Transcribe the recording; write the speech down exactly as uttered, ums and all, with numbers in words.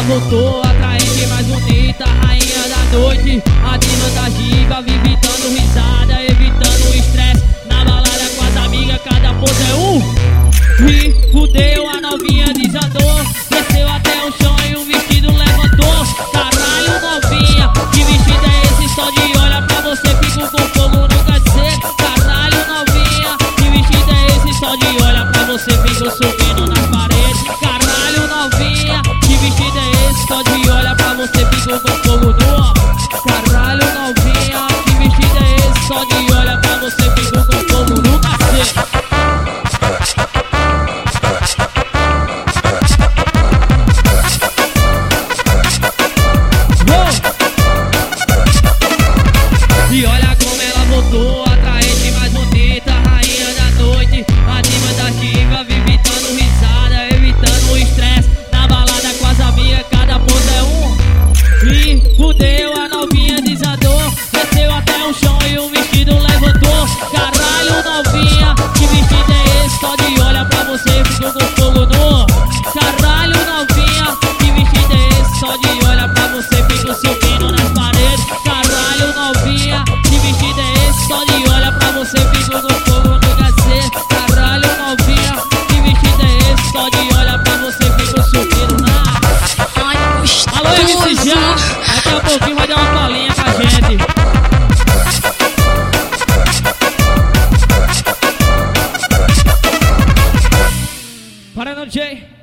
voltou, atraente, mais bonita, rainha da noite, a diva da giga, vive dando risada, evitando o estresse. Na balada com as amigas, cada pose é um. E fudeu, a novinha desandou, desceu até o chão e o vestido levantou. Caralho, novinha, que vestido é esse? Só de olhar pra você fico com fogo no cacete. Caralho, novinha, que vestido é esse? Só de olhar pra você fico subindo nas paredes. Caralho, novinha, que vestido é esse? Só de olhar pra você fico com fogo no. Caralho, novinha, que vestido é esse? Só de olhar pra você fico com fogo no cacete. E olha como ela voltou, atraente, mais bonita, rainha da noite, a diva da giga, vive dando risada, evitando o estresse. Na balada com as amigas, cada pose é um. E fudeu, a novinha desandou, desceu até o chão e o vestido levantou. Caralho, novinha, que vestido é esse? Só de olhar pra você fico com fogo no. Caralho, novinha, que vestido é esse? Só de olhar pra você fico subindo nas paredes. Caralho, novinha, que vestido é esse? Só de olhar pra você fico com fogo no cacete. Caralho, novinha, que vestido é esse? Só de olhar pra você fico subindo na. Alô, M C Já, daqui a pouquinho vai dar uma palhinha com a gente.